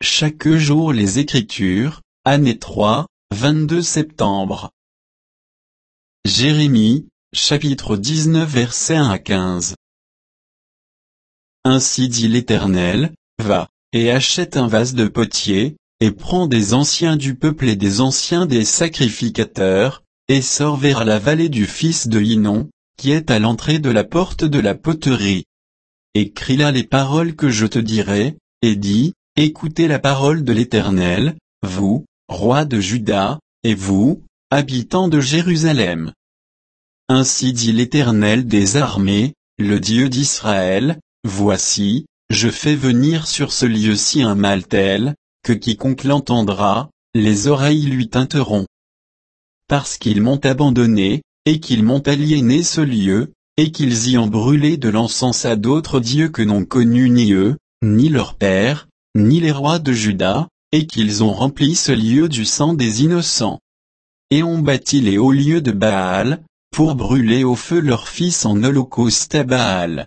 chaque jour les Écritures, année 3, 22 septembre. Jérémie, chapitre 19 versets 1 à 15. Ainsi dit l'Éternel, va, et achète un vase de potier, et prends des anciens du peuple et des anciens des sacrificateurs, et sors vers la vallée du fils de Hinnom, qui est à l'entrée de la porte de la poterie. Écris là les paroles que je te dirai, et dis, écoutez la parole de l'Éternel, vous, rois de Juda, et vous, habitants de Jérusalem. Ainsi dit l'Éternel des armées, le Dieu d'Israël, voici, je fais venir sur ce lieu-ci un mal tel, que quiconque l'entendra, les oreilles lui tinteront. Parce qu'ils m'ont abandonné, et qu'ils m'ont aliéné ce lieu, et qu'ils y ont brûlé de l'encens à d'autres dieux que n'ont connus ni eux, ni leurs pères, ni les rois de Juda, et qu'ils ont rempli ce lieu du sang des innocents. Et ont bâti les hauts lieux de Baal, pour brûler au feu leurs fils en holocauste à Baal.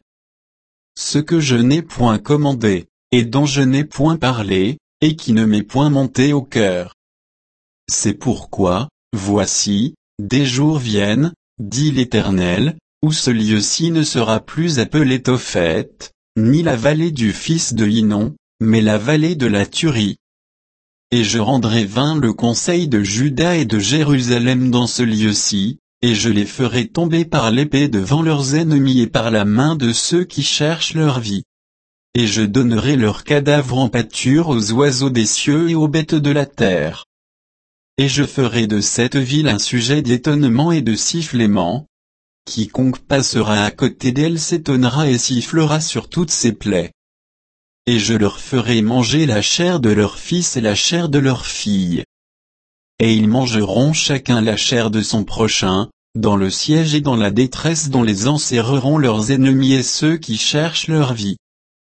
Ce que je n'ai point commandé, et dont je n'ai point parlé, et qui ne m'est point monté au cœur. C'est pourquoi, voici, des jours viennent, dit l'Éternel, où ce lieu-ci ne sera plus appelé Tophet, ni la vallée du fils de Hinnom, mais la vallée de la tuerie. Et je rendrai vain le conseil de Juda et de Jérusalem dans ce lieu-ci, et je les ferai tomber par l'épée devant leurs ennemis et par la main de ceux qui cherchent leur vie. Et je donnerai leurs cadavres en pâture aux oiseaux des cieux et aux bêtes de la terre. Et je ferai de cette ville un sujet d'étonnement et de sifflement. Quiconque passera à côté d'elle s'étonnera et sifflera sur toutes ses plaies. Et je leur ferai manger la chair de leurs fils et la chair de leurs filles. Et ils mangeront chacun la chair de son prochain, dans le siège et dans la détresse dont les enserreront leurs ennemis et ceux qui cherchent leur vie.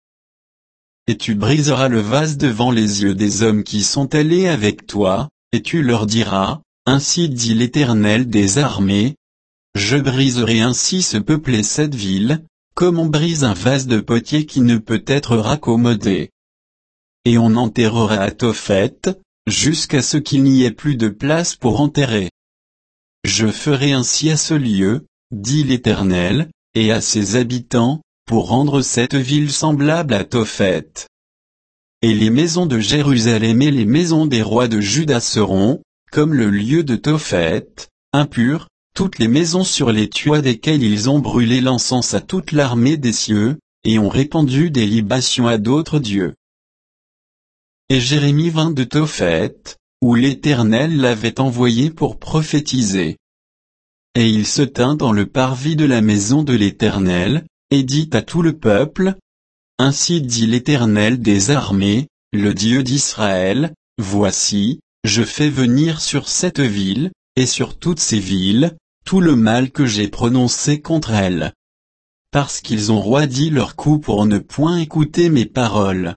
Et tu briseras le vase devant les yeux des hommes qui sont allés avec toi, et tu leur diras, ainsi dit l'Éternel des armées, je briserai ainsi ce peuple et cette ville, comme on brise un vase de potier qui ne peut être raccommodé. Et on enterrera à Tophet, jusqu'à ce qu'il n'y ait plus de place pour enterrer. Je ferai ainsi à ce lieu, dit l'Éternel, et à ses habitants, pour rendre cette ville semblable à Tophet. Et les maisons de Jérusalem et les maisons des rois de Juda seront, comme le lieu de Tophet, impures, toutes les maisons sur les toits desquelles ils ont brûlé l'encens à toute l'armée des cieux, et ont répandu des libations à d'autres dieux. Et Jérémie vint de Tophet, où l'Éternel l'avait envoyé pour prophétiser. Et il se tint dans le parvis de la maison de l'Éternel, et dit à tout le peuple, ainsi dit l'Éternel des armées, le Dieu d'Israël, voici, je fais venir sur cette ville, et sur toutes ces villes, tout le mal que j'ai prononcé contre elles. Parce qu'ils ont roidi leur cou pour ne point écouter mes paroles.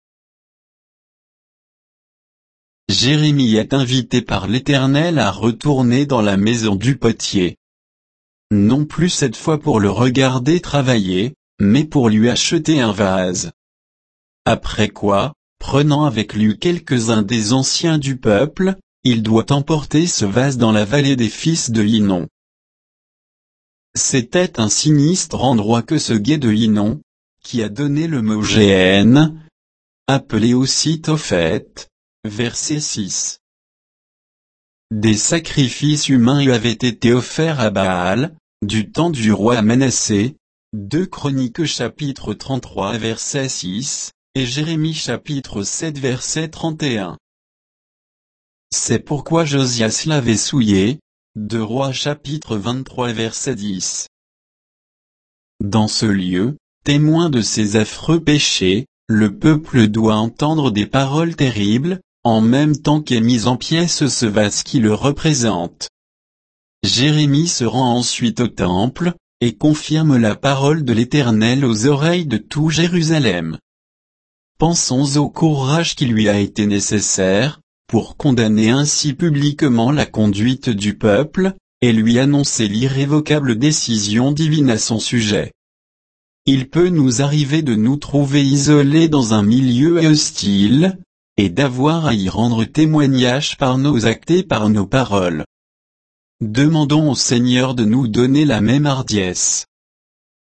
Jérémie est invité par l'Éternel à retourner dans la maison du potier. Non plus cette fois pour le regarder travailler, mais pour lui acheter un vase. Après quoi, prenant avec lui quelques-uns des anciens du peuple, il doit emporter ce vase dans la vallée des fils de Hinnom. C'était un sinistre endroit que ce gué de Hinnom, qui a donné le mot Géhenne, appelé aussi Tophet, verset 6. Des sacrifices humains lui avaient été offerts à Baal, du temps du roi Manassé, 2 Chroniques chapitre 33 verset 6, et Jérémie chapitre 7 verset 31. C'est pourquoi Josias l'avait souillé, 2 Rois chapitre 23 verset 10. Dans ce lieu, témoin de ces affreux péchés, le peuple doit entendre des paroles terribles, en même temps qu'est mis en pièces ce vase qui le représente. Jérémie se rend ensuite au temple, et confirme la parole de l'Éternel aux oreilles de tout Jérusalem. Pensons au courage qui lui a été nécessaire, pour condamner ainsi publiquement la conduite du peuple, et lui annoncer l'irrévocable décision divine à son sujet. Il peut nous arriver de nous trouver isolés dans un milieu hostile, et d'avoir à y rendre témoignage par nos actes et par nos paroles. Demandons au Seigneur de nous donner la même hardiesse.